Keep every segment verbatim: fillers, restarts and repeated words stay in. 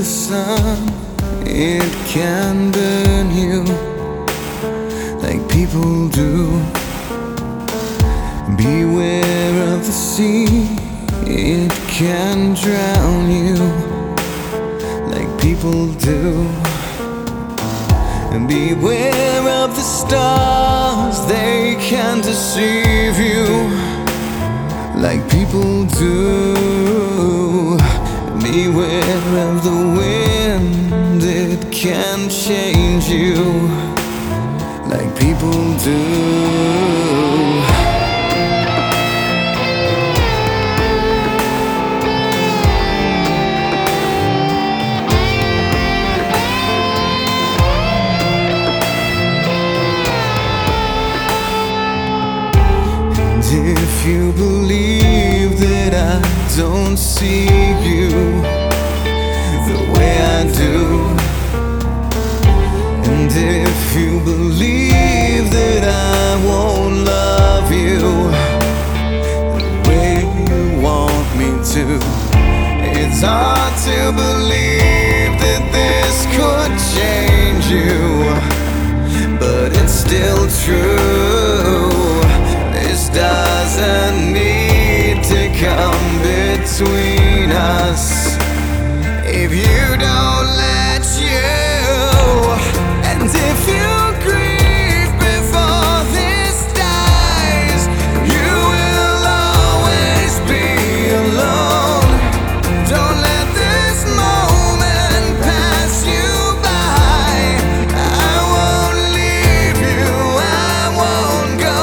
the sun, it can burn you like people do. Beware of the sea, it can drown you like people do. And beware of the stars, they can deceive you like people do. Beware of the wind, it can change you like people do. If you believe that I don't see you the way I do, and if you believe that I won't love you the way you want me to, it's hard to believe that this could change you, but it's still true. This doesn't need to come between us if you don't let you. And if you grieve before this dies, you will always be alone. Don't let this moment pass you by. I won't leave you, I won't go.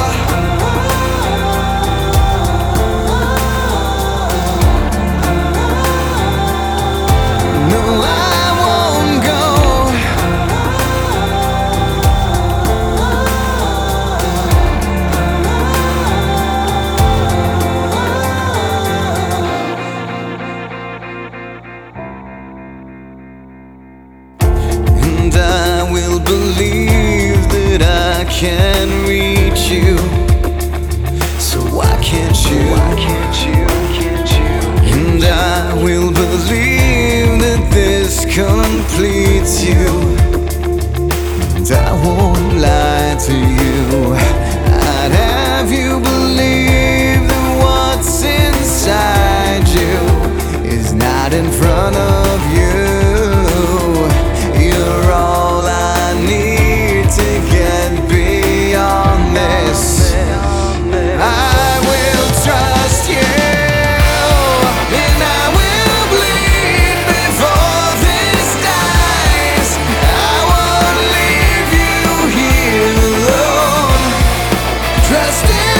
And I will believe that I can reach you. So why can't you? Why can't you? Can't you? And I will believe that this completes you. And I won't lie to you. I'd have you believe that what's inside you is not in front of you. You're all I need to get beyond this. I will trust you, and I will bleed before this dies. I won't leave you here alone. Trust in